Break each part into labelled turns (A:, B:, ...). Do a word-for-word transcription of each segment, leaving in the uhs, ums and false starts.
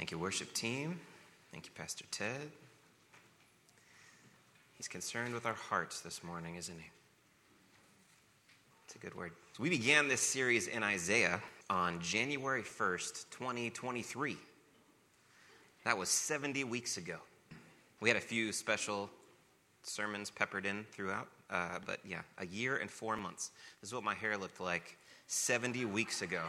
A: Thank you, worship team. Thank you, Pastor Ted. He's concerned with our hearts this morning, isn't he? It's a good word. So we began this series in Isaiah on January first, twenty twenty-three. That was seventy weeks ago. We had a few special sermons peppered in throughout, uh, but yeah, a year and four months. This is what my hair looked like seventy weeks ago.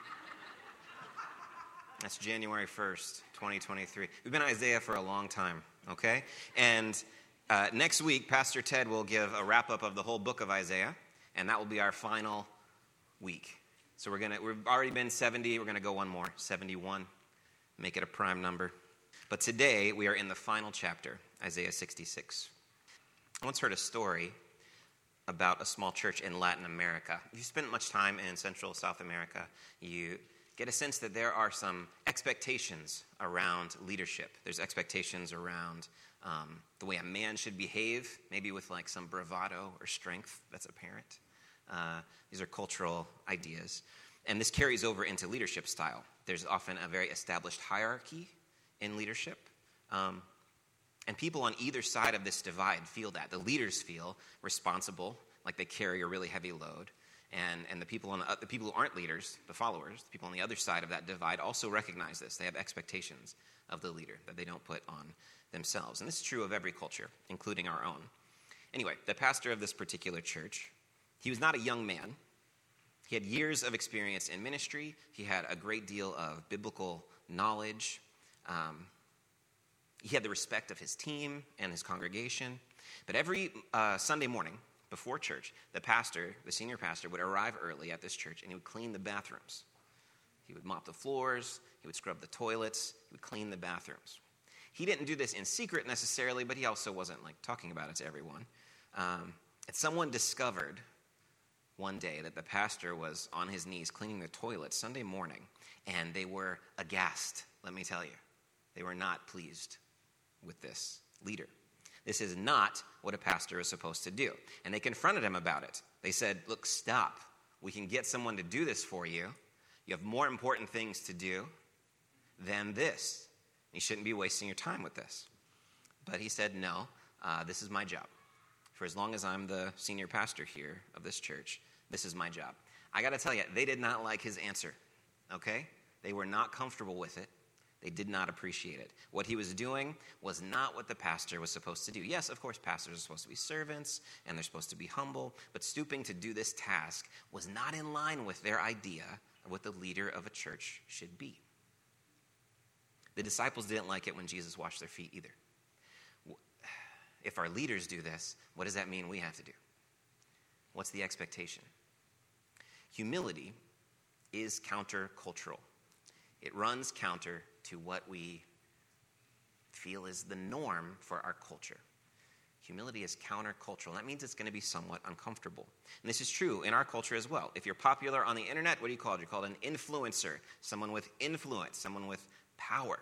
A: That's January first, twenty twenty-three. We've been in Isaiah for a long time, okay? And uh, next week, Pastor Ted will give a wrap-up of the whole book of Isaiah, and that will be our final week. So we're gonna, we've already been seventy. We're going to go one more, seventy-one. Make it a prime number. But today, we are in the final chapter, Isaiah sixty-six. I once heard a story about a small church in Latin America. If you spent much time in Central South America, you get a sense that there are some expectations around leadership. There's expectations around um, the way a man should behave, maybe with like some bravado or strength that's apparent. Uh, these are cultural ideas. And this carries over into leadership style. There's often a very established hierarchy in leadership. Um, and people on either side of this divide feel that. The leaders feel responsible, like they carry a really heavy load. And and the people on the, the people who aren't leaders, the followers, the people on the other side of that divide also recognize this. They have expectations of the leader that they don't put on themselves. And this is true of every culture, including our own. Anyway, the pastor of this particular church, he was not a young man. He had years of experience in ministry. He had a great deal of biblical knowledge. Um, he had the respect of his team and his congregation. But every uh, Sunday morning, before church, the pastor, the senior pastor, would arrive early at this church and he would clean the bathrooms. He would mop the floors, he would scrub the toilets, he would clean the bathrooms. He didn't do this in secret necessarily, but he also wasn't like talking about it to everyone. Um, and someone discovered one day that the pastor was on his knees cleaning the toilet Sunday morning, and they were aghast, let me tell you. They were not pleased with this leader. This is not what a pastor is supposed to do. And they confronted him about it. They said, look, stop. We can get someone to do this for you. You have more important things to do than this. You shouldn't be wasting your time with this. But he said, no, uh, this is my job. For as long as I'm the senior pastor here of this church, this is my job. I got to tell you, they did not like his answer, okay? They were not comfortable with it. They did not appreciate it. What he was doing was not what the pastor was supposed to do. Yes, of course, pastors are supposed to be servants, and they're supposed to be humble, but stooping to do this task was not in line with their idea of what the leader of a church should be. The disciples didn't like it when Jesus washed their feet either. If our leaders do this, what does that mean we have to do? What's the expectation? Humility is countercultural. It runs counter to what we feel is the norm for our culture. Humility is countercultural. That means it's going to be somewhat uncomfortable. And this is true in our culture as well. If you're popular on the internet, what are you called? You're called an influencer, someone with influence, someone with power.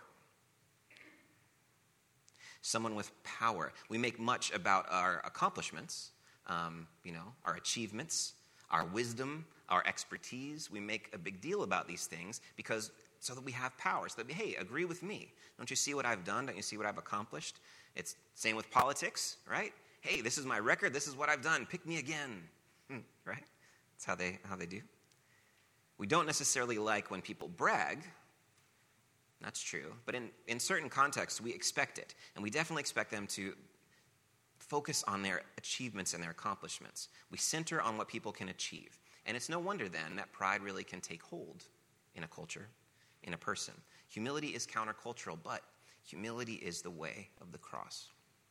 A: Someone with power. We make much about our accomplishments, um, you know, our achievements, our wisdom, our expertise. We make a big deal about these things because so that we have power, so that, hey, agree with me. Don't you see what I've done? Don't you see what I've accomplished? It's same with politics, right? Hey, this is my record. This is what I've done. Pick me again, hmm, right? That's how they how they do. We don't necessarily like when people brag. That's true. But in, in certain contexts, we expect it. And we definitely expect them to focus on their achievements and their accomplishments. We center on what people can achieve. And it's no wonder then that pride really can take hold in a culture, in a person. Humility is countercultural, but humility is the way of the cross.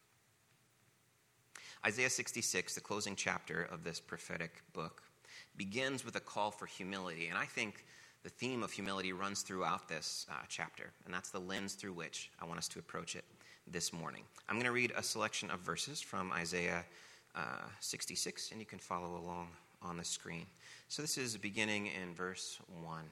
A: Isaiah sixty-six, the closing chapter of this prophetic book, begins with a call for humility. And I think the theme of humility runs throughout this uh, chapter, and that's the lens through which I want us to approach it this morning. I'm going to read a selection of verses from Isaiah uh, sixty-six, and you can follow along on the screen. So this is beginning in verse one.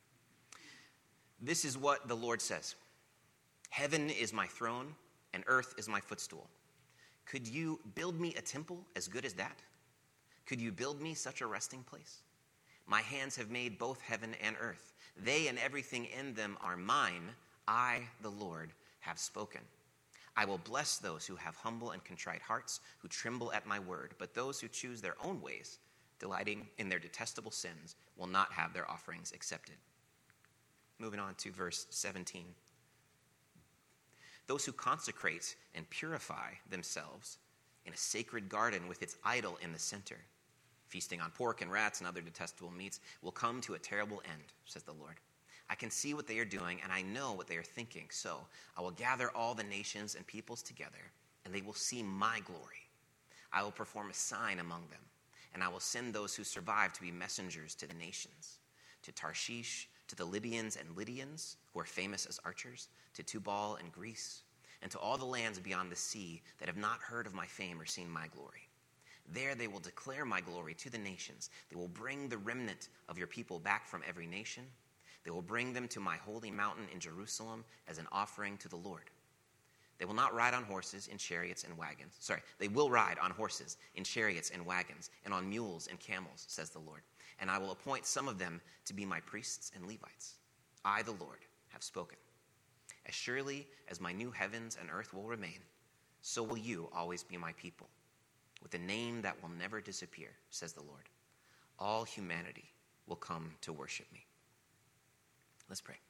A: This is what the Lord says. Heaven is my throne, and earth is my footstool. Could you build me a temple as good as that? Could you build me such a resting place? My hands have made both heaven and earth. They and everything in them are mine. I, the Lord, have spoken. I will bless those who have humble and contrite hearts, who tremble at my word. But those who choose their own ways, delighting in their detestable sins, will not have their offerings accepted. Moving on to verse seventeen. Those who consecrate and purify themselves in a sacred garden with its idol in the center, feasting on pork and rats and other detestable meats, will come to a terrible end, says the Lord. I can see what they are doing, and I know what they are thinking. So I will gather all the nations and peoples together, and they will see my glory. I will perform a sign among them, and I will send those who survive to be messengers to the nations, to Tarshish, to the Libyans and Lydians, who are famous as archers, to Tubal and Greece, and to all the lands beyond the sea that have not heard of my fame or seen my glory. There they will declare my glory to the nations. They will bring the remnant of your people back from every nation. They will bring them to my holy mountain in Jerusalem as an offering to the Lord. They will not ride on horses, in chariots and wagons. Sorry, they will ride on horses, in chariots and wagons, and on mules and camels, says the Lord. And I will appoint some of them to be my priests and Levites. I, the Lord, have spoken. As surely as my new heavens and earth will remain, so will you always be my people, with a name that will never disappear, says the Lord. All humanity will come to worship me. Let's pray.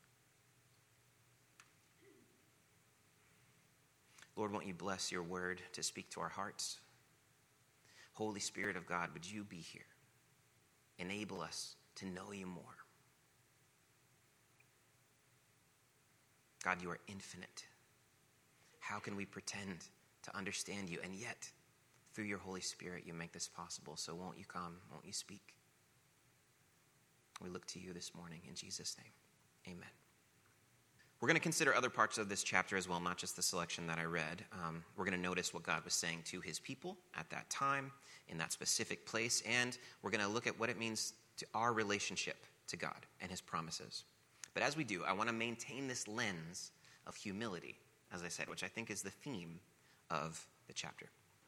A: Lord, won't you bless your word to speak to our hearts? Holy Spirit of God, would you be here? Enable us to know you more. God, you are infinite. How can we pretend to understand you? And yet, through your Holy Spirit, you make this possible. So won't you come? Won't you speak? We look to you this morning in Jesus' name. Amen. We're going to consider other parts of this chapter as well, not just the selection that I read. Um, we're going to notice what God was saying to his people at that time, in that specific place, and we're going to look at what it means to our relationship to God and his promises. But as we do, I want to maintain this lens of humility, as I said, which I think is the theme of the chapter.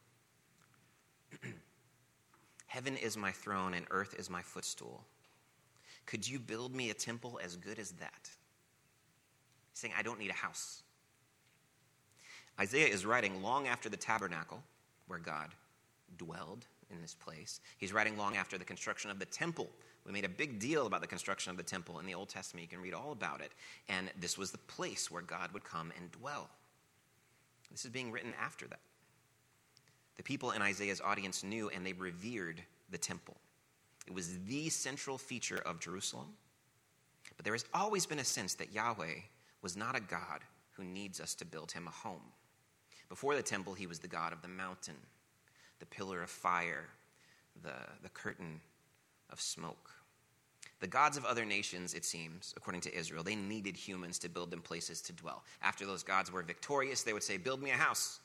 A: Heaven is my throne and earth is my footstool. Could you build me a temple as good as that? He's saying, I don't need a house. Isaiah is writing long after the tabernacle, where God dwelled in this place. He's writing long after the construction of the temple. We made a big deal about the construction of the temple in the Old Testament. You can read all about it. And this was the place where God would come and dwell. This is being written after that. The people in Isaiah's audience knew and they revered the temple. It was the central feature of Jerusalem. But there has always been a sense that Yahweh was not a God who needs us to build him a home. Before the temple, he was the God of the mountain, the pillar of fire, the, the curtain of smoke. The gods of other nations, it seems, according to Israel, they needed humans to build them places to dwell. After those gods were victorious, they would say, build me a house.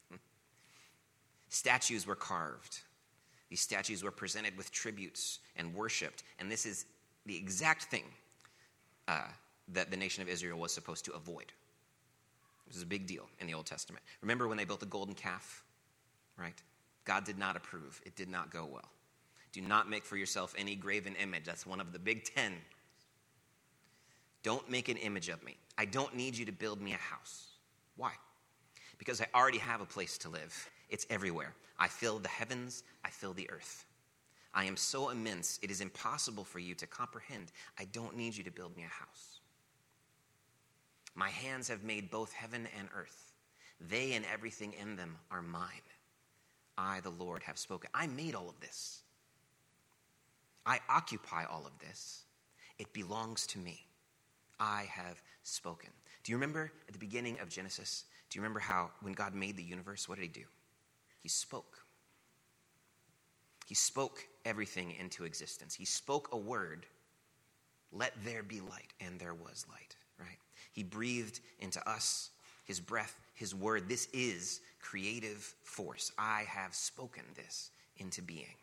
A: Statues were carved. These statues were presented with tributes and worshipped. And this is the exact thing uh, that the nation of Israel was supposed to avoid. This is a big deal in the Old Testament. Remember when they built the golden calf, right? God did not approve. It did not go well. Do not make for yourself any graven image. That's one of the big ten. Don't make an image of me. I don't need you to build me a house. Why? Because I already have a place to live. It's everywhere. I fill the heavens. I fill the earth. I am so immense, it is impossible for you to comprehend. I don't need you to build me a house. My hands have made both heaven and earth. They and everything in them are mine. I, the Lord, have spoken. I made all of this. I occupy all of this. It belongs to me. I have spoken. Do you remember at the beginning of Genesis, do you remember how when God made the universe, what did he do? He spoke. He spoke everything into existence. He spoke a word, let there be light, and there was light, right? He breathed into us his breath, his word. This is creative force. I have spoken this into being.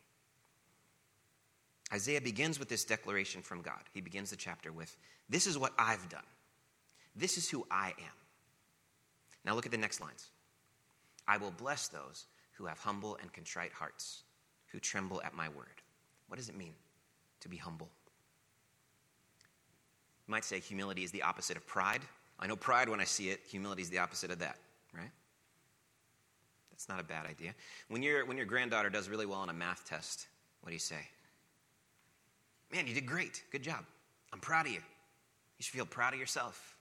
A: Isaiah begins with this declaration from God. He begins the chapter with, this is what I've done. This is who I am. Now look at the next lines. I will bless those who have humble and contrite hearts, who tremble at my word. What does it mean to be humble? You might say humility is the opposite of pride. I know pride when I see it. Humility is the opposite of that, right? That's not a bad idea. When, your when your granddaughter does really well on a math test, what do you say? Man, you did great. Good job. I'm proud of you. You should feel proud of yourself.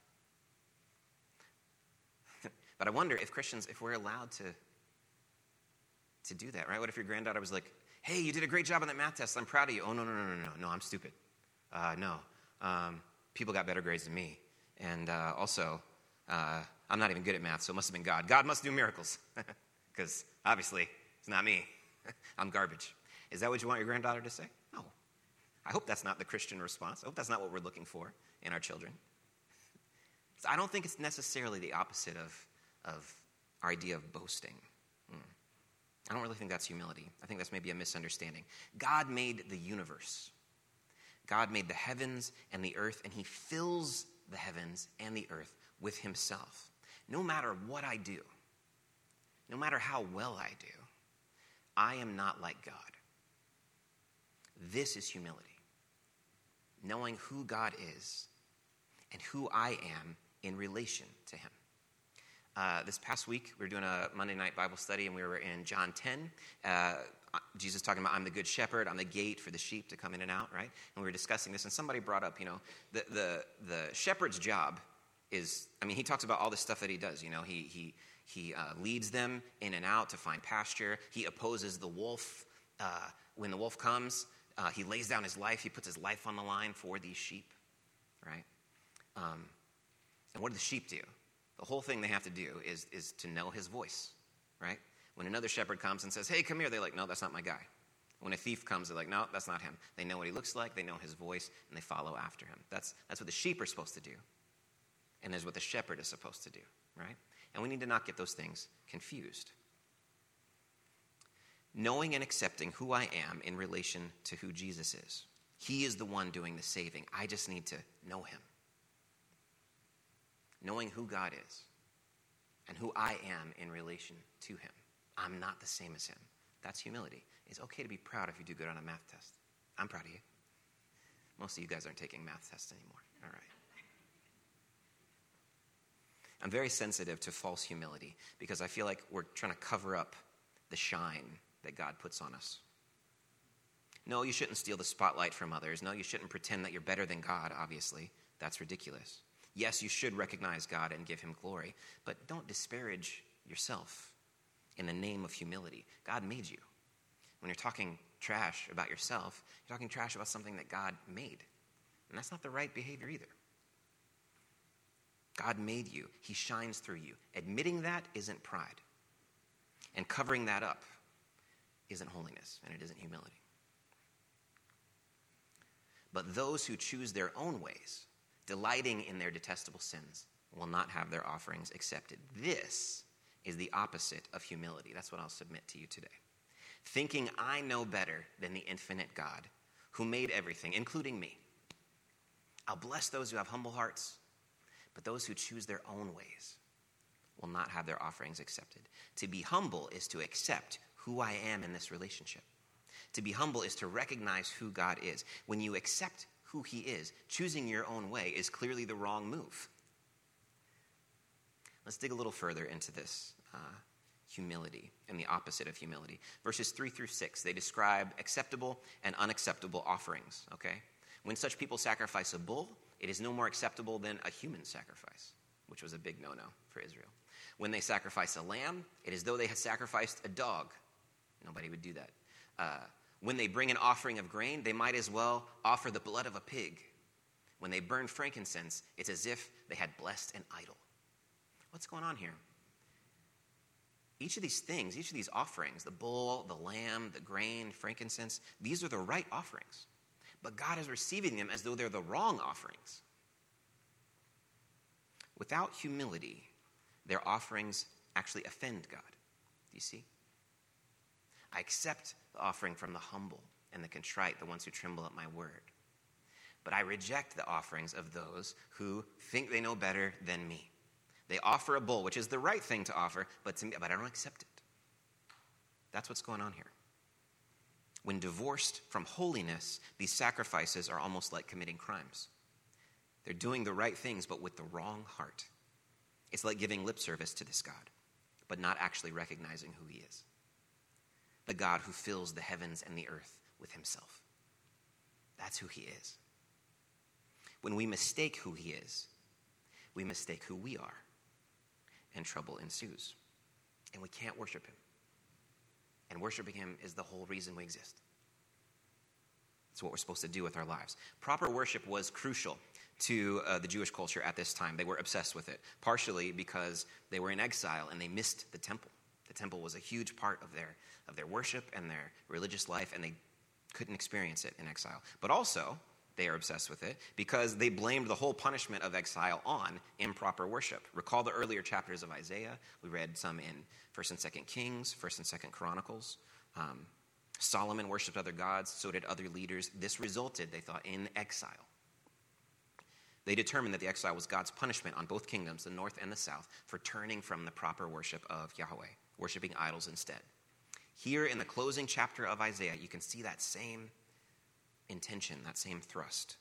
A: But I wonder if Christians, if we're allowed to, to do that, right? What if your granddaughter was like, hey, you did a great job on that math test. I'm proud of you. Oh, no, no, no, no, no. No, I'm stupid. Uh, no. Um, people got better grades than me. And uh, also, uh, I'm not even good at math, so it must have been God. God must do miracles. Because obviously, it's not me. I'm garbage. Is that what you want your granddaughter to say? No. I hope that's not the Christian response. I hope that's not what we're looking for in our children. So I don't think it's necessarily the opposite of, of our idea of boasting. Mm. I don't really think that's humility. I think that's maybe a misunderstanding. God made the universe. God made the heavens and the earth, and he fills the heavens and the earth with himself. No matter what I do, no matter how well I do, I am not like God. This is humility. Knowing who God is and who I am in relation to him. Uh, this past week, we were doing a Monday night Bible study, and we were in John ten. Uh, Jesus talking about, I'm the good shepherd, I'm the gate for the sheep to come in and out, right? And we were discussing this, and somebody brought up, you know, the the, the shepherd's job is, I mean, he talks about all the stuff that he does. You know, he he he uh, leads them in and out to find pasture. He opposes the wolf. Uh, when the wolf comes, uh, he lays down his life. He puts his life on the line for these sheep, right? Um, and what do the sheep do? The whole thing they have to do is, is to know his voice, right? When another shepherd comes and says, hey, come here, they're like, no, that's not my guy. When a thief comes, they're like, no, that's not him. They know what he looks like, they know his voice, and they follow after him. That's, that's what the sheep are supposed to do. And there's what the shepherd is supposed to do, right? And we need to not get those things confused. Knowing and accepting who I am in relation to who Jesus is. He is the one doing the saving. I just need to know him. Knowing who God is and who I am in relation to him. I'm not the same as him. That's humility. It's okay to be proud if you do good on a math test. I'm proud of you. Most of you guys aren't taking math tests anymore. All right. I'm very sensitive to false humility because I feel like we're trying to cover up the shine that God puts on us. No, you shouldn't steal the spotlight from others. No, you shouldn't pretend that you're better than God, obviously. That's ridiculous. Yes, you should recognize God and give him glory, but don't disparage yourself in the name of humility. God made you. When you're talking trash about yourself, you're talking trash about something that God made. And that's not the right behavior either. God made you. He shines through you. Admitting that isn't pride. And covering that up isn't holiness, and it isn't humility. But those who choose their own ways, delighting in their detestable sins, will not have their offerings accepted. This is the opposite of humility. That's what I'll submit to you today. Thinking I know better than the infinite God who made everything, including me. I'll bless those who have humble hearts, but those who choose their own ways will not have their offerings accepted. To be humble is to accept who I am in this relationship. To be humble is to recognize who God is. When you accept who he is, choosing your own way is clearly the wrong move. Let's dig a little further into this uh, humility and the opposite of humility. Verses three through six, they describe acceptable and unacceptable offerings, okay? When such people sacrifice a bull, it is no more acceptable than a human sacrifice, which was a big no-no for Israel. When they sacrifice a lamb, it is though they had sacrificed a dog. Nobody would do that. Uh, when they bring an offering of grain, they might as well offer the blood of a pig. When they burn frankincense, it's as if they had blessed an idol. What's going on here? Each of these things, each of these offerings, the bull, the lamb, the grain, frankincense, these are the right offerings. But God is receiving them as though they're the wrong offerings. Without humility, their offerings actually offend God. Do you see? I accept the offering from the humble and the contrite, the ones who tremble at my word. But I reject the offerings of those who think they know better than me. They offer a bull, which is the right thing to offer, but to me, but I don't accept it. That's what's going on here. When divorced from holiness, these sacrifices are almost like committing crimes. They're doing the right things, but with the wrong heart. It's like giving lip service to this God, but not actually recognizing who he is. The God who fills the heavens and the earth with himself. That's who he is. When we mistake who he is, we mistake who we are, and trouble ensues. And we can't worship him. And worshiping him is the whole reason we exist. It's what we're supposed to do with our lives. Proper worship was crucial to uh, the Jewish culture at this time. They were obsessed with it, partially because they were in exile and they missed the temple. The temple was a huge part of their of their worship and their religious life, and they couldn't experience it in exile. But also, they are obsessed with it because they blamed the whole punishment of exile on improper worship. Recall the earlier chapters of Isaiah. We read some in First and Second Kings, First and Second Chronicles. Um, Solomon worshipped other gods, so did other leaders. This resulted, they thought, in exile. They determined that the exile was God's punishment on both kingdoms, the north and the south, for turning from the proper worship of Yahweh, worshiping idols instead. Here in the closing chapter of Isaiah, you can see that same intention, that same thrust.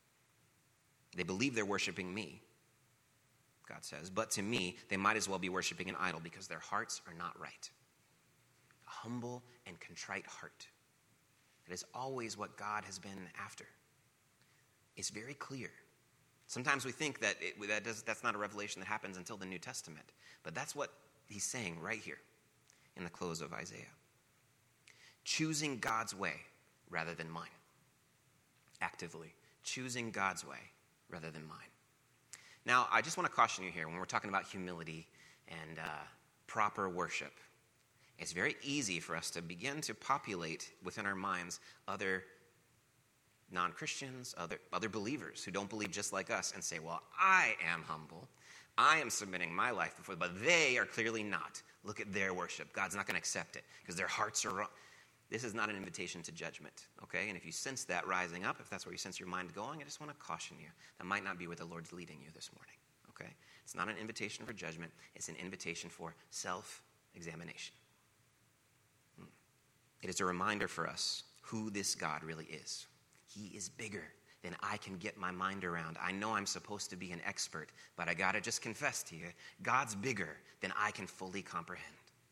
A: They believe they're worshiping me, God says, but to me, they might as well be worshiping an idol because their hearts are not right. A humble and contrite heart. That is always what God has been after. It's very clear. Sometimes we think that it, that does, that's not a revelation that happens until the New Testament, but that's what he's saying right here in the close of Isaiah. Choosing God's way rather than mine. Actively choosing God's way rather than mine. Now, I just want to caution you here when we're talking about humility and uh, proper worship. It's very easy for us to begin to populate within our minds other non-Christians, other, other believers who don't believe just like us and say, well, I am humble. I am submitting my life before, but they are clearly not. Look at their worship. God's not going to accept it because their hearts are wrong. This is not an invitation to judgment, okay? And if you sense that rising up, if that's where you sense your mind going, I just want to caution you. That might not be where the Lord's leading you this morning, okay? It's not an invitation for judgment. It's an invitation for self-examination. Hmm. It is a reminder for us who this God really is. He is bigger than I can get my mind around. I know I'm supposed to be an expert, but I got to just confess to you, God's bigger than I can fully comprehend.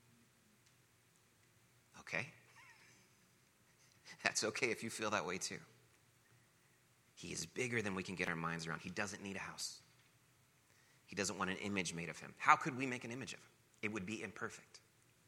A: Okay? That's okay if you feel that way too. He is bigger than we can get our minds around. He doesn't need a house. He doesn't want an image made of him. How could we make an image of him? It would be imperfect.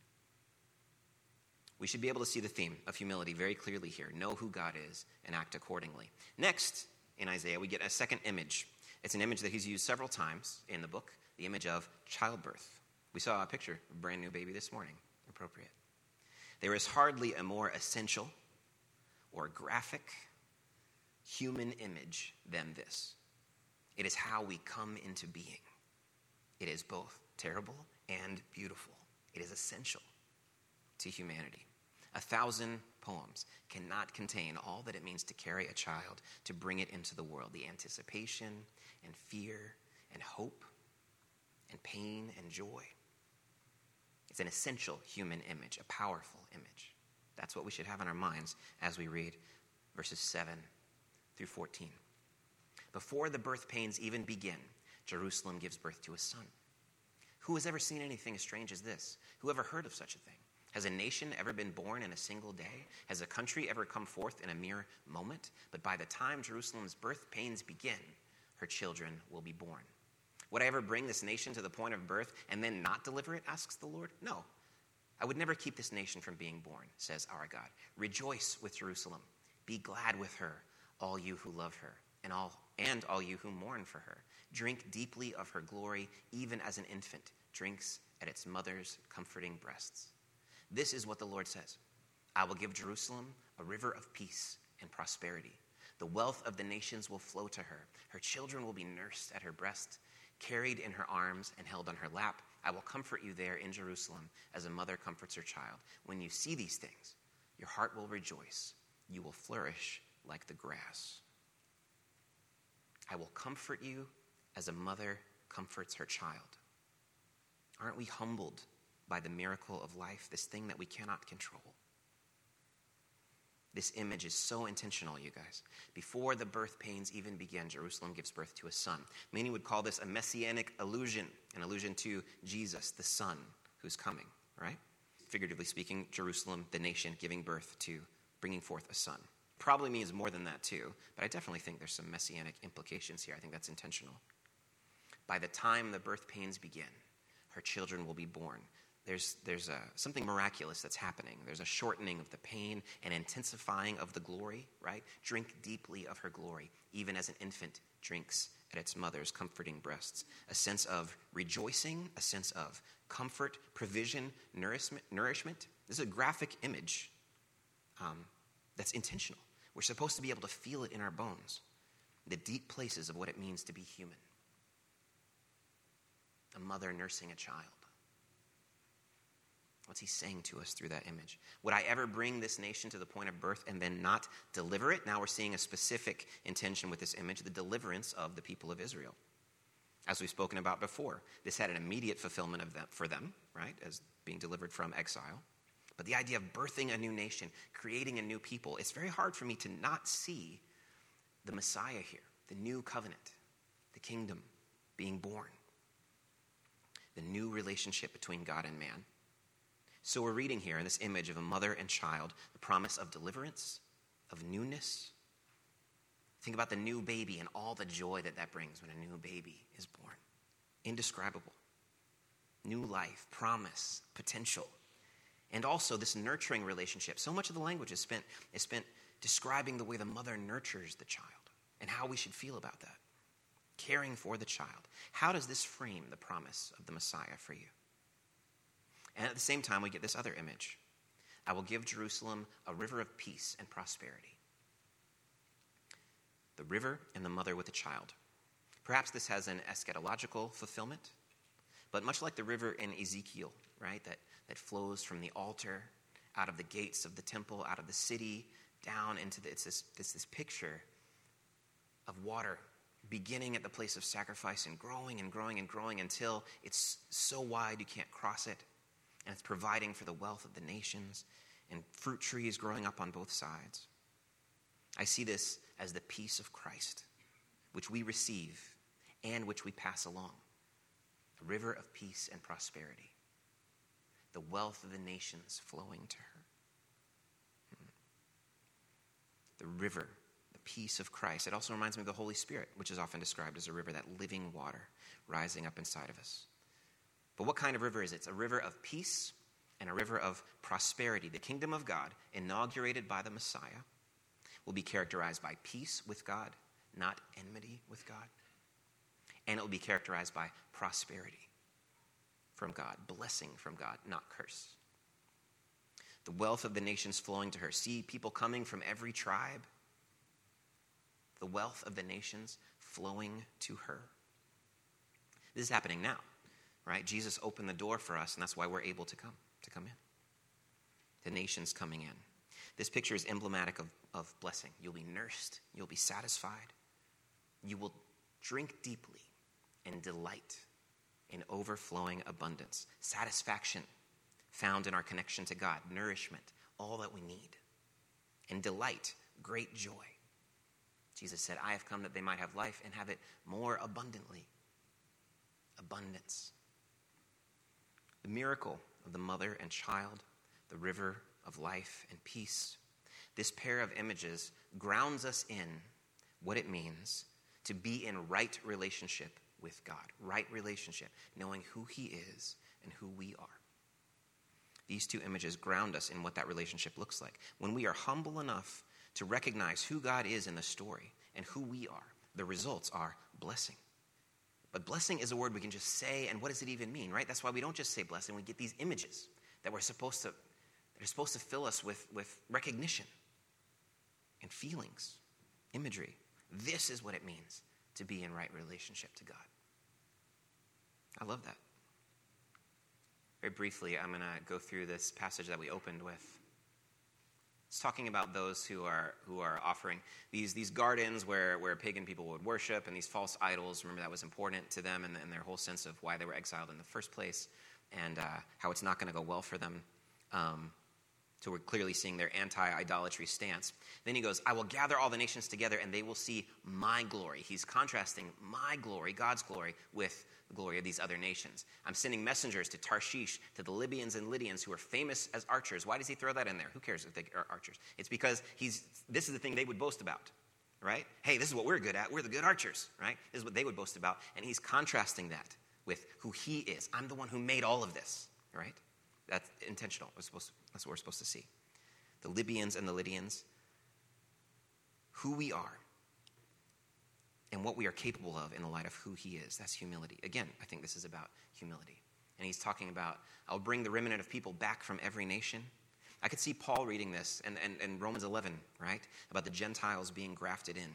A: We should be able to see the theme of humility very clearly here. Know who God is and act accordingly. Next, in Isaiah, we get a second image. It's an image that he's used several times in the book, the image of childbirth. We saw a picture of a brand new baby this morning. Appropriate. There is hardly a more essential or graphic human image than this. It is how we come into being. It is both terrible and beautiful. It is essential to humanity. A thousand poems cannot contain all that it means to carry a child, to bring it into the world. The anticipation and fear and hope and pain and joy. It's an essential human image, a powerful image. That's what we should have in our minds as we read verses seven through fourteen. Before the birth pains even begin, Jerusalem gives birth to a son. Who has ever seen anything as strange as this? Who ever heard of such a thing? Has a nation ever been born in a single day? Has a country ever come forth in a mere moment? But by the time Jerusalem's birth pains begin, her children will be born. Would I ever bring this nation to the point of birth and then not deliver it, asks the Lord? No. I would never keep this nation from being born, says our God. Rejoice with Jerusalem. Be glad with her, all you who love her, and all and all you who mourn for her. Drink deeply of her glory, even as an infant drinks at its mother's comforting breasts. This is what the Lord says. I will give Jerusalem a river of peace and prosperity. The wealth of the nations will flow to her. Her children will be nursed at her breast, carried in her arms and held on her lap. I will comfort you there in Jerusalem as a mother comforts her child. When you see these things, your heart will rejoice. You will flourish like the grass. I will comfort you as a mother comforts her child. Aren't we humbled by the miracle of life, this thing that we cannot control? This image is so intentional, you guys. Before the birth pains even begin, Jerusalem gives birth to a son. Many would call this a messianic allusion, an allusion to Jesus, the son who's coming, right? Figuratively speaking, Jerusalem, the nation, giving birth to, bringing forth a son. Probably means more than that too, but I definitely think there's some messianic implications here. I think that's intentional. By the time the birth pains begin, her children will be born. There's, there's a, something miraculous that's happening. There's a shortening of the pain and intensifying of the glory, right? Drink deeply of her glory, even as an infant drinks at its mother's comforting breasts. A sense of rejoicing, a sense of comfort, provision, nourishment. nourishment. This is a graphic image um, that's intentional. We're supposed to be able to feel it in our bones, the deep places of what it means to be human. A mother nursing a child. What's he saying to us through that image? Would I ever bring this nation to the point of birth and then not deliver it? Now we're seeing a specific intention with this image, the deliverance of the people of Israel. As we've spoken about before, this had an immediate fulfillment of them, for them, right, as being delivered from exile. But the idea of birthing a new nation, creating a new people, it's very hard for me to not see the Messiah here, the new covenant, the kingdom being born, the new relationship between God and man. So we're reading here in this image of a mother and child, the promise of deliverance, of newness. Think about the new baby and all the joy that that brings when a new baby is born. Indescribable. New life, promise, potential. And also this nurturing relationship. So much of the language is spent, is spent describing the way the mother nurtures the child and how we should feel about that. Caring for the child. How does this frame the promise of the Messiah for you? And at the same time, we get this other image. I will give Jerusalem a river of peace and prosperity. The river and the mother with the child. Perhaps this has an eschatological fulfillment, but much like the river in Ezekiel, right, that, that flows from the altar, out of the gates of the temple, out of the city, down into the, it's this, it's this picture of water beginning at the place of sacrifice and growing and growing and growing until it's so wide you can't cross it. And it's providing for the wealth of the nations and fruit trees growing up on both sides. I see this as the peace of Christ, which we receive and which we pass along. A river of peace and prosperity. The wealth of the nations flowing to her. The river, the peace of Christ. It also reminds me of the Holy Spirit, which is often described as a river, that living water rising up inside of us. But what kind of river is it? It's a river of peace and a river of prosperity. The kingdom of God, inaugurated by the Messiah, will be characterized by peace with God, not enmity with God. And it will be characterized by prosperity from God, blessing from God, not curse. The wealth of the nations flowing to her. See people coming from every tribe. The wealth of the nations flowing to her. This is happening now. Right? Jesus opened the door for us, and that's why we're able to come, to come in. The nations coming in. This picture is emblematic of, of blessing. You'll be nursed. You'll be satisfied. You will drink deeply and delight in overflowing abundance. Satisfaction found in our connection to God. Nourishment, all that we need. And delight, great joy. Jesus said, I have come that they might have life and have it more abundantly. Abundance. The miracle of the mother and child, the river of life and peace. This pair of images grounds us in what it means to be in right relationship with God. Right relationship, knowing who he is and who we are. These two images ground us in what that relationship looks like. When we are humble enough to recognize who God is in the story and who we are, the results are blessing. But blessing is a word we can just say, and what does it even mean, right? That's why we don't just say blessing. We get these images that we're supposed to, that are supposed to fill us with, with recognition and feelings, imagery. This is what it means to be in right relationship to God. I love that. Very briefly, I'm going to go through this passage that we opened with. It's talking about those who are who are offering these these gardens where, where pagan people would worship, and these false idols. Remember, that was important to them and, and their whole sense of why they were exiled in the first place, and uh, how it's not going to go well for them. Um, So we're clearly seeing their anti-idolatry stance. Then he goes, I will gather all the nations together and they will see my glory. He's contrasting my glory, God's glory, with the glory of these other nations. I'm sending messengers to Tarshish, to the Libyans and Lydians who are famous as archers. Why does he throw that in there? Who cares if they are archers? It's because he's. This is the thing they would boast about, right? Hey, this is what we're good at. We're the good archers, right? This is what they would boast about. And he's contrasting that with who he is. I'm the one who made all of this, right? That's intentional. We're supposed to, that's what we're supposed to see. The Libyans and the Lydians, who we are and what we are capable of in the light of who he is. That's humility. Again, I think this is about humility. And he's talking about, I'll bring the remnant of people back from every nation. I could see Paul reading this and, and, and Romans eleven, right? About the Gentiles being grafted in.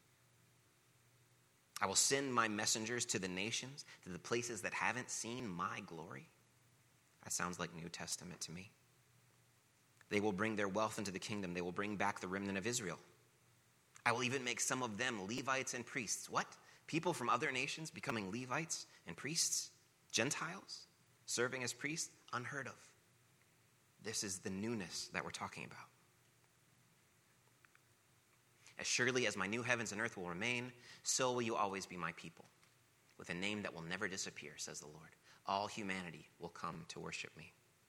A: I will send my messengers to the nations, to the places that haven't seen my glory. That sounds like New Testament to me. They will bring their wealth into the kingdom. They will bring back the remnant of Israel. I will even make some of them Levites and priests. What? People from other nations becoming Levites and priests? Gentiles serving as priests? Unheard of. This is the newness that we're talking about. As surely as my new heavens and earth will remain, so will you always be my people, with a name that will never disappear, says the Lord. All humanity will come to worship me.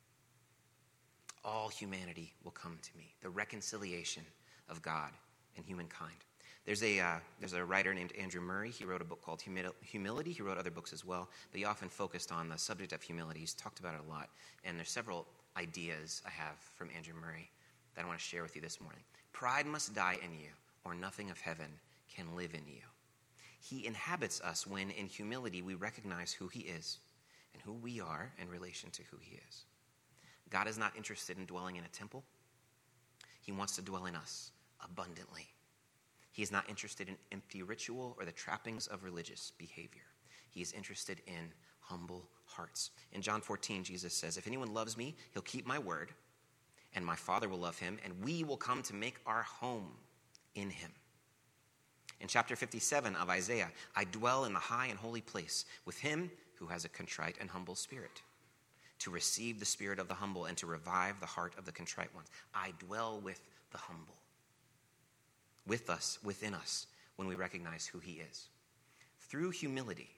A: All humanity will come to me. The reconciliation of God and humankind. There's a uh, there's a writer named Andrew Murray. He wrote a book called Humility. He wrote other books as well, but he often focused on the subject of humility. He's talked about it a lot, and there's several ideas I have from Andrew Murray that I want to share with you this morning. Pride must die in you, or nothing of heaven can live in you. He inhabits us when, in humility, we recognize who he is and who we are in relation to who he is. God is not interested in dwelling in a temple. He wants to dwell in us abundantly. He is not interested in empty ritual or the trappings of religious behavior. He is interested in humble hearts. In John fourteen, Jesus says, if anyone loves me, he'll keep my word, and my Father will love him, and we will come to make our home in him. In chapter fifty-seven of Isaiah, I dwell in the high and holy place with him who has a contrite and humble spirit, to receive the spirit of the humble and to revive the heart of the contrite ones. I dwell with the humble, with us, within us, when we recognize who he is. Through humility,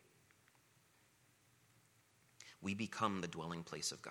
A: we become the dwelling place of God.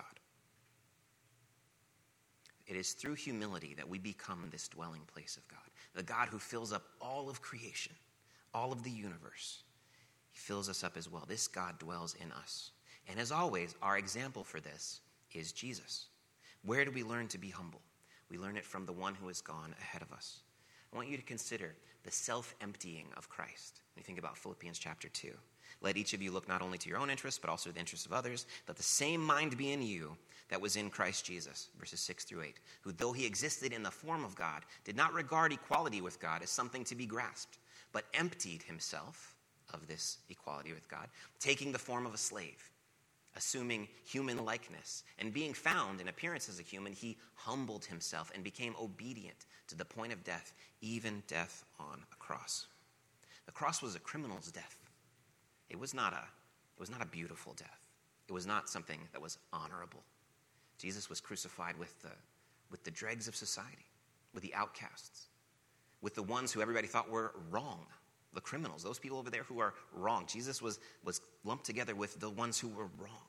A: It is through humility that we become this dwelling place of God. The God who fills up all of creation, all of the universe. He fills us up as well. This God dwells in us. And as always, our example for this is Jesus. Where do we learn to be humble? We learn it from the one who has gone ahead of us. I want you to consider the self-emptying of Christ. When you think about Philippians chapter two. Let each of you look not only to your own interests, but also to the interests of others. Let the same mind be in you that was in Christ Jesus, verses six through eight, who though he existed in the form of God, did not regard equality with God as something to be grasped, but emptied himself of this equality with God, taking the form of a slave, assuming human likeness, and being found in appearance as a human, he humbled himself and became obedient to the point of death, even death on a cross. The cross was a criminal's death. It was not a, it was not a beautiful death. It was not something that was honorable. Jesus was crucified with the, with the dregs of society, with the outcasts, with the ones who everybody thought were wrong, the criminals, those people over there who are wrong. Jesus was, was lumped together with the ones who were wrong.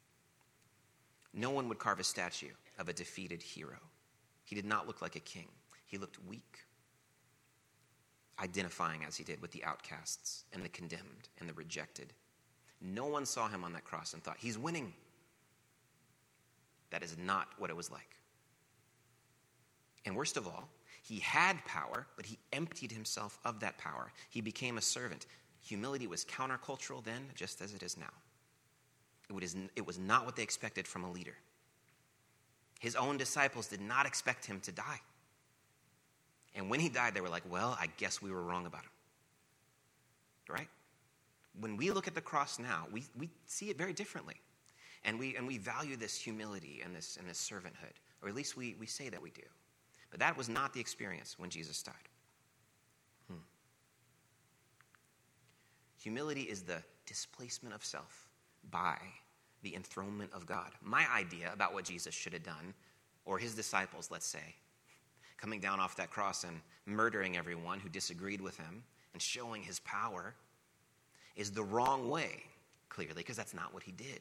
A: No one would carve a statue of a defeated hero. He did not look like a king. He looked weak, identifying as he did with the outcasts and the condemned and the rejected. No one saw him on that cross and thought, he's winning. That is not what it was like. And worst of all, he had power, but he emptied himself of that power. He became a servant. Humility was countercultural then, just as it is now. It was, it was not what they expected from a leader. His own disciples did not expect him to die. And when he died, they were like, well, I guess we were wrong about him. Right? When we look at the cross now, we, we see it very differently. And we and we value this humility and this and this servanthood. Or at least we, we say that we do. But that was not the experience when Jesus died. Hmm. Humility is the displacement of self by the enthronement of God. My idea about what Jesus should have done, or his disciples, let's say, coming down off that cross and murdering everyone who disagreed with him and showing his power, is the wrong way, clearly, because that's not what he did.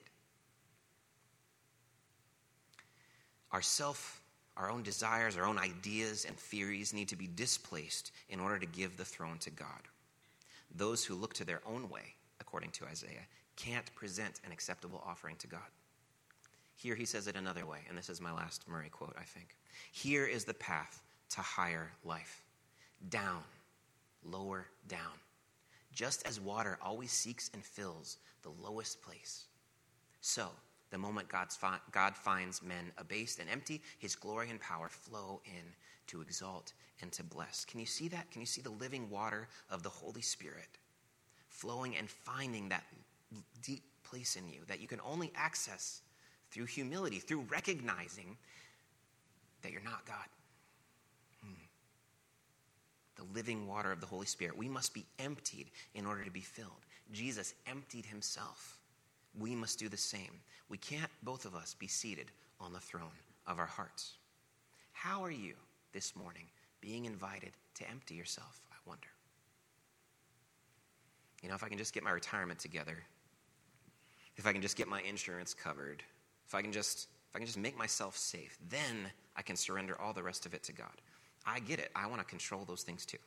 A: Our self, our own desires, our own ideas and theories need to be displaced in order to give the throne to God. Those who look to their own way, according to Isaiah, can't present an acceptable offering to God. Here he says it another way, and this is my last Murray quote, I think. Here is the path to higher life. Down, lower down. Just as water always seeks and fills the lowest place, so the moment God's fi- God finds men abased and empty, his glory and power flow in to exalt and to bless. Can you see that? Can you see the living water of the Holy Spirit flowing and finding that deep place in you that you can only access through humility, through recognizing that you're not God? Hmm. The living water of the Holy Spirit. We must be emptied in order to be filled. Jesus emptied himself. We must do the same. We can't, both of us, be seated on the throne of our hearts. How are you this morning being invited to empty yourself, I wonder? You know, if I can just get my retirement together, if I can just get my insurance covered, if I can just, if I can just make myself safe, then I can surrender all the rest of it to God. I get it. I want to control those things too.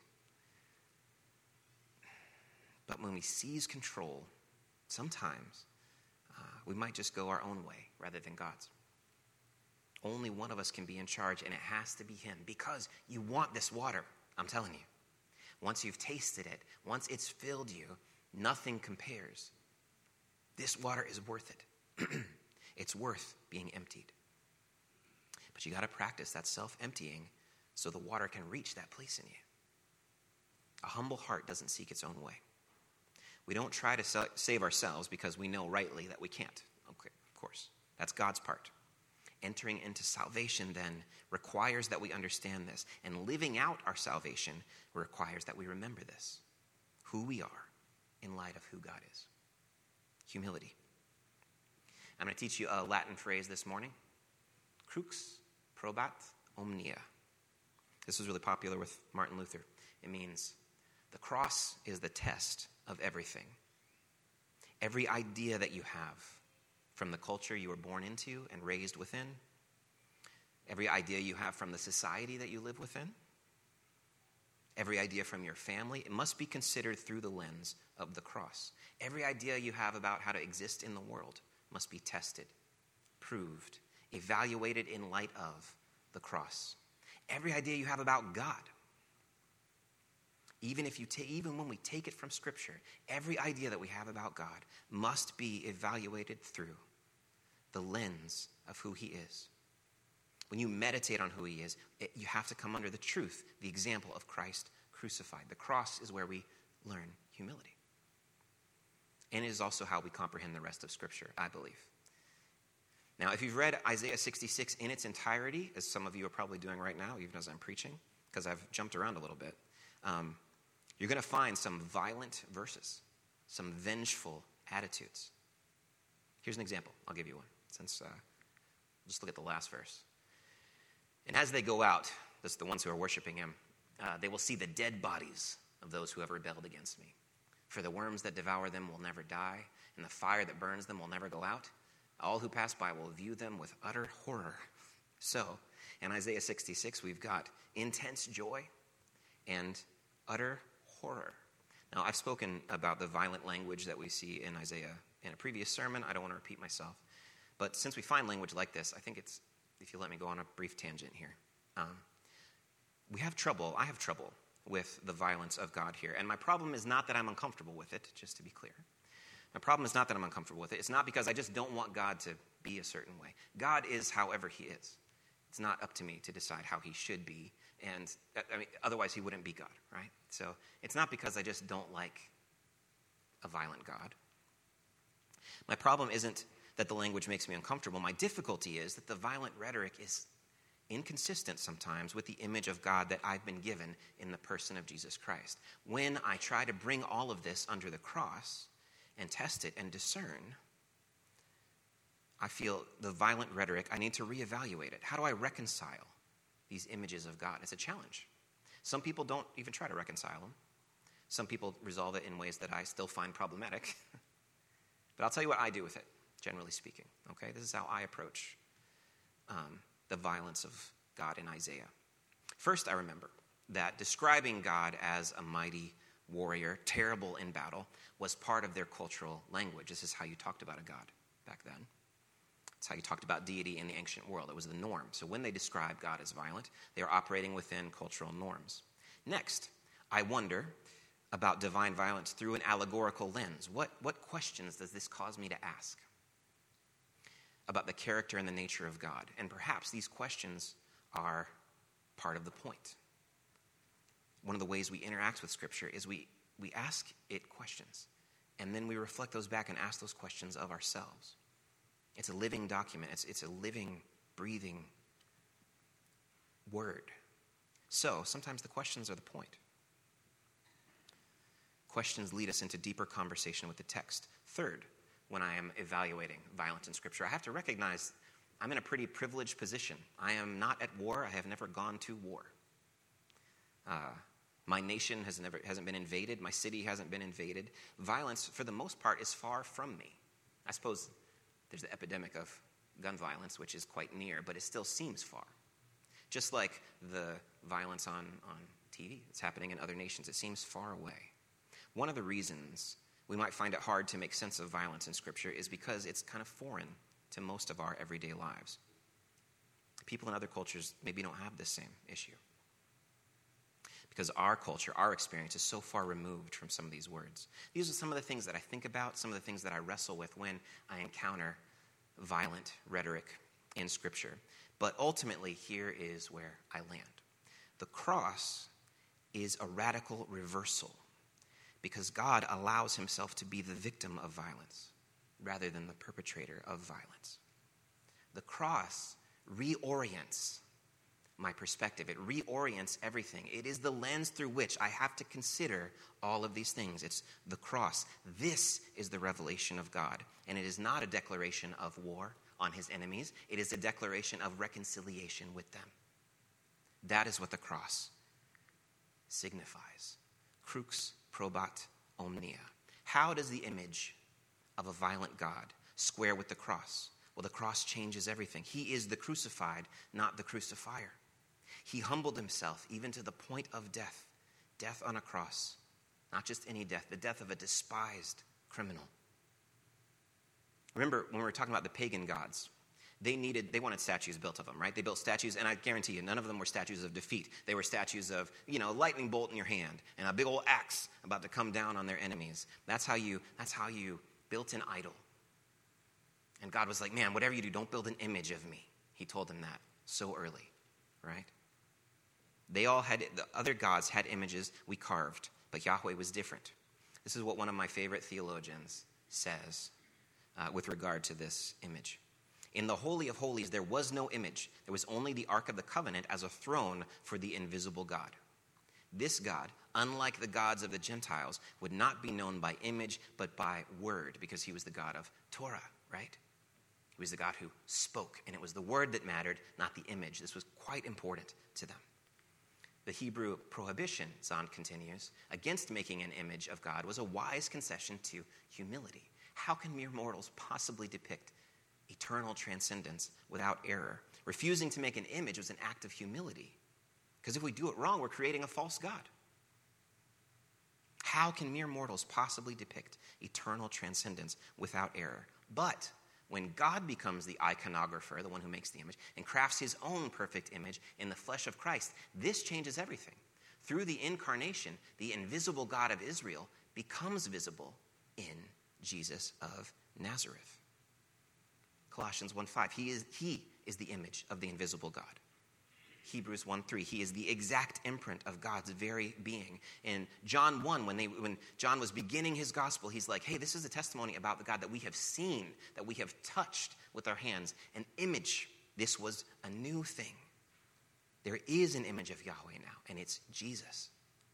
A: But when we seize control, sometimes uh, we might just go our own way rather than God's. Only one of us can be in charge, and it has to be him, because you want this water, I'm telling you. Once you've tasted it, once it's filled you, nothing compares. This water is worth it. It's worth being emptied. But you got to practice that self-emptying so the water can reach that place in you. A humble heart doesn't seek its own way. We don't try to save ourselves because we know rightly that we can't. Okay, of course. That's God's part. Entering into salvation then requires that we understand this. And living out our salvation requires that we remember this. Who we are in light of who God is. Humility. I'm going to teach you a Latin phrase this morning. Crux probat omnia. This was really popular with Martin Luther. It means the cross is the test of everything. Every idea that you have from the culture you were born into and raised within, every idea you have from the society that you live within, every idea from your family, it must be considered through the lens of the cross. Every idea you have about how to exist in the world must be tested, proved, evaluated in light of the cross. Every idea you have about God, even if you ta- even when we take it from Scripture, every idea that we have about God must be evaluated through the lens of who he is. When you meditate on who he is, it, you have to come under the truth, the example of Christ crucified. The cross is where we learn humility. And it is also how we comprehend the rest of Scripture, I believe. Now, if you've read Isaiah sixty-six in its entirety, as some of you are probably doing right now, even as I'm preaching, because I've jumped around a little bit, um, you're going to find some violent verses, some vengeful attitudes. Here's an example. I'll give you one, since uh, just look at the last verse. And as they go out, that's the ones who are worshiping him, uh, they will see the dead bodies of those who have rebelled against me. For the worms that devour them will never die, and the fire that burns them will never go out. All who pass by will view them with utter horror. So, in Isaiah sixty-six, we've got intense joy and utter horror. Now, I've spoken about the violent language that we see in Isaiah in a previous sermon. I don't want to repeat myself. But since we find language like this, I think it's, if you let me go on a brief tangent here. Um, we have trouble, I have trouble with the violence of God here. And my problem is not that I'm uncomfortable with it, just to be clear. My problem is not that I'm uncomfortable with it. It's not because I just don't want God to be a certain way. God is however he is. It's not up to me to decide how he should be. And I mean, otherwise he wouldn't be God, right? So it's not because I just don't like a violent God. My problem isn't that the language makes me uncomfortable. My difficulty is that the violent rhetoric is inconsistent sometimes with the image of God that I've been given in the person of Jesus Christ. When I try to bring all of this under the cross and test it and discern, I feel the violent rhetoric, I need to reevaluate it. How do I reconcile these images of God? It's a challenge. Some people don't even try to reconcile them. Some people resolve it in ways that I still find problematic. But I'll tell you what I do with it, generally speaking. Okay, this is how I approach um, the violence of God in Isaiah. First, I remember that describing God as a mighty warrior, terrible in battle, was part of their cultural language. This is how you talked about a God back then. It's how you talked about deity in the ancient world. It was the norm. So when they describe God as violent, they are operating within cultural norms. Next, I wonder about divine violence through an allegorical lens. What, what questions does this cause me to ask about the character and the nature of God? And perhaps these questions are part of the point. One of the ways we interact with Scripture is we, we ask it questions, and then we reflect those back and ask those questions of ourselves. It's a living document. It's, it's a living, breathing word. So sometimes the questions are the point. Questions lead us into deeper conversation with the text. Third, when I am evaluating violence in Scripture, I have to recognize I'm in a pretty privileged position. I am not at war. I have never gone to war. Uh, my nation has never hasn't been invaded. My city hasn't been invaded. Violence, for the most part, is far from me. I suppose there's the epidemic of gun violence, which is quite near, but it still seems far. Just like the violence on, on T V that's happening in other nations, it seems far away. One of the reasons we might find it hard to make sense of violence in Scripture is because it's kind of foreign to most of our everyday lives. People in other cultures maybe don't have this same issue, because our culture, our experience is so far removed from some of these words. These are some of the things that I think about, some of the things that I wrestle with when I encounter violent rhetoric in Scripture. But ultimately, here is where I land. The cross is a radical reversal because God allows himself to be the victim of violence rather than the perpetrator of violence. The cross reorients my perspective. It reorients everything. It is the lens through which I have to consider all of these things. It's the cross. This is the revelation of God. And it is not a declaration of war on his enemies. It is a declaration of reconciliation with them. That is what the cross signifies. Crux probat omnia. How does the image of a violent God square with the cross? Well, the cross changes everything. He is the crucified, not the crucifier. He humbled himself even to the point of death. Death on a cross. Not just any death, the death of a despised criminal. Remember when we were talking about the pagan gods, they needed, they wanted statues built of them, right? They built statues, and I guarantee you, none of them were statues of defeat. They were statues of, you know, a lightning bolt in your hand and a big old axe about to come down on their enemies. That's how you, that's how you built an idol. And God was like, man, whatever you do, don't build an image of me. He told them that so early, right? They all had, the other gods had images we carved, but Yahweh was different. This is what one of my favorite theologians says uh, with regard to this image. In the Holy of Holies, there was no image. There was only the Ark of the Covenant as a throne for the invisible God. This God, unlike the gods of the Gentiles, would not be known by image, but by word, because he was the God of Torah, right? He was the God who spoke, and it was the word that mattered, not the image. This was quite important to them. The Hebrew prohibition, Zahn continues, against making an image of God was a wise concession to humility. How can mere mortals possibly depict eternal transcendence without error? Refusing to make an image was an act of humility. Because if we do it wrong, we're creating a false God. How can mere mortals possibly depict eternal transcendence without error? But when God becomes the iconographer, the one who makes the image, and crafts his own perfect image in the flesh of Christ, this changes everything. Through the incarnation, the invisible God of Israel becomes visible in Jesus of Nazareth. Colossians one five, he is, he is the image of the invisible God. Hebrews one three, he is the exact imprint of God's very being. In John one, when, they, when John was beginning his gospel, he's like, hey, this is a testimony about the God that we have seen, that we have touched with our hands. An image, this was a new thing. There is an image of Yahweh now, and it's Jesus.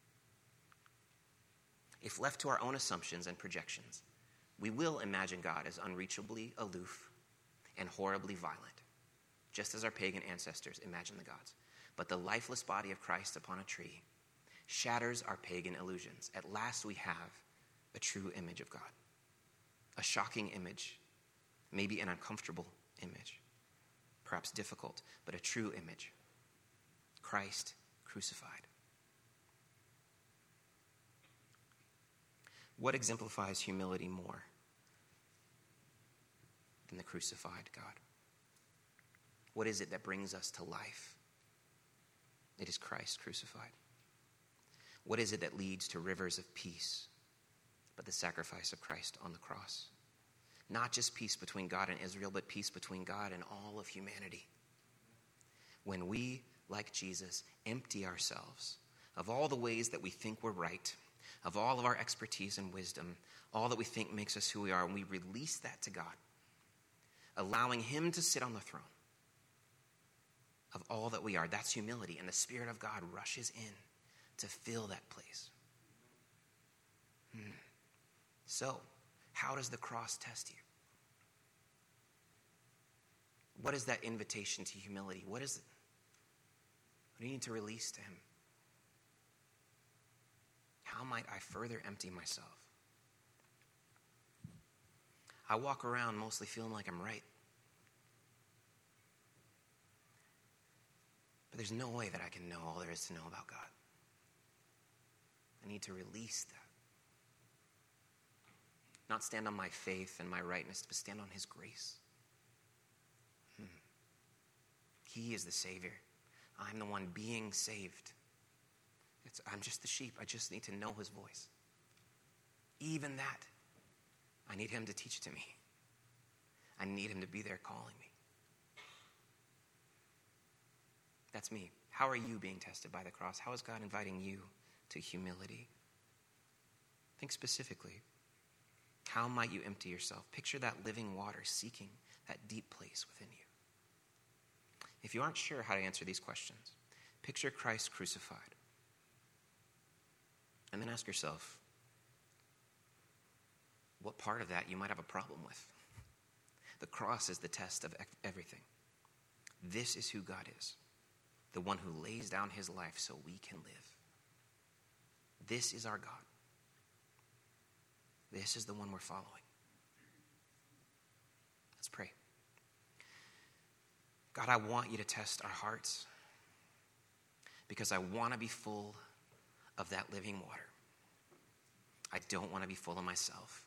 A: If left to our own assumptions and projections, we will imagine God as unreachably aloof, and horribly violent, just as our pagan ancestors imagined the gods. But the lifeless body of Christ upon a tree shatters our pagan illusions. At last we have a true image of God, a shocking image, maybe an uncomfortable image, perhaps difficult, but a true image. Christ crucified. What exemplifies humility more than the crucified God? What is it that brings us to life? It is Christ crucified. What is it that leads to rivers of peace but the sacrifice of Christ on the cross? Not just peace between God and Israel, but peace between God and all of humanity. When we, like Jesus, empty ourselves of all the ways that we think we're right, of all of our expertise and wisdom, all that we think makes us who we are, and we release that to God, allowing him to sit on the throne of all that we are. That's humility, and the Spirit of God rushes in to fill that place. Hmm. So, how does the cross test you? What is that invitation to humility? What is it? What do you need to release to him? How might I further empty myself? I walk around mostly feeling like I'm right. But there's no way that I can know all there is to know about God. I need to release that. Not stand on my faith and my rightness, but stand on his grace. Hmm. He is the Savior. I'm the one being saved. It's, I'm just the sheep. I just need to know his voice. Even that, I need him to teach to me. I need him to be there calling me. That's me. How are you being tested by the cross? How is God inviting you to humility? Think specifically. How might you empty yourself? Picture that living water seeking that deep place within you. If you aren't sure how to answer these questions, picture Christ crucified. And then ask yourself, what part of that you might have a problem with? The cross is the test of everything. This is who God is, the one who lays down his life so we can live. This is our God. This is the one we're following. Let's pray. God, I want you to test our hearts because I want to be full of that living water. I don't want to be full of myself.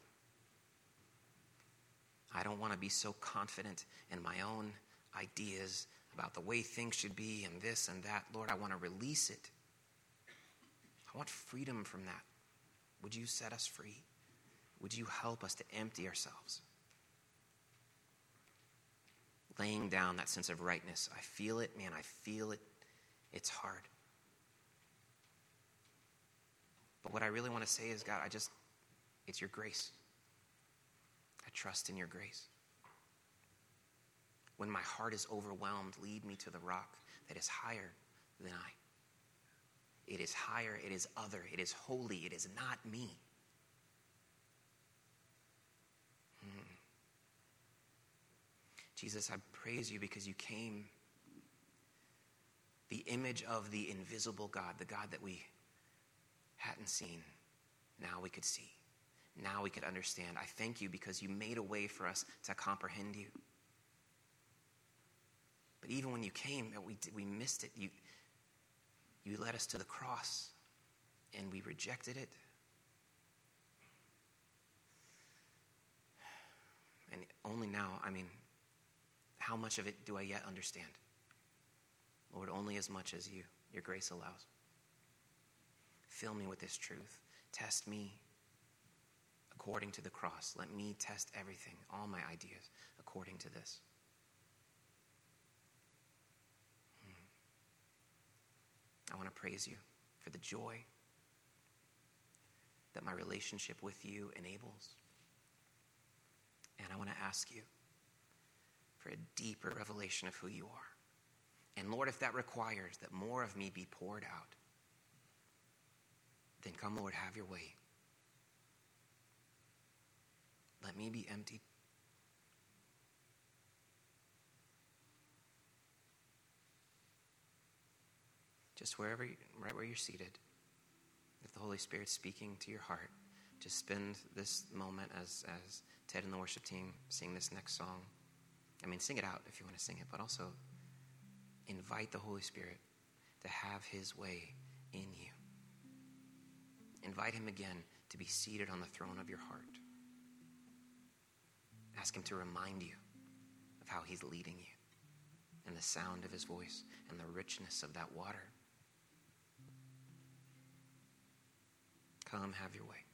A: I don't want to be so confident in my own ideas about the way things should be and this and that. Lord, I want to release it. I want freedom from that. Would you set us free? Would you help us to empty ourselves? Laying down that sense of rightness. I feel it, man, I feel it. It's hard. But what I really want to say is, God, I just, it's your grace. I trust in your grace. When my heart is overwhelmed, lead me to the rock that is higher than I. It is higher, it is other, it is holy, it is not me. Hmm. Jesus, I praise you because you came, the image of the invisible God, the God that we hadn't seen. Now we could see. Now we could understand. I thank you because you made a way for us to comprehend you. But even when you came, we we missed it. You, you led us to the cross, and we rejected it. And only now, I mean, how much of it do I yet understand? Lord, only as much as you, your grace allows. Fill me with this truth. Test me according to the cross. Let me test everything, all my ideas, according to this. Hmm. I want to praise you for the joy that my relationship with you enables. And I want to ask you for a deeper revelation of who you are. And Lord, if that requires that more of me be poured out, then come, Lord, have your way. Let me be emptied. just wherever, you, right where you're seated, if the Holy Spirit's speaking to your heart, just spend this moment as, as Ted and the worship team sing this next song. I mean, sing it out if you want to sing it, but also invite the Holy Spirit to have his way in you. Invite him again to be seated on the throne of your heart. Ask him to remind you of how he's leading you and the sound of his voice and the richness of that water. Come, have your way.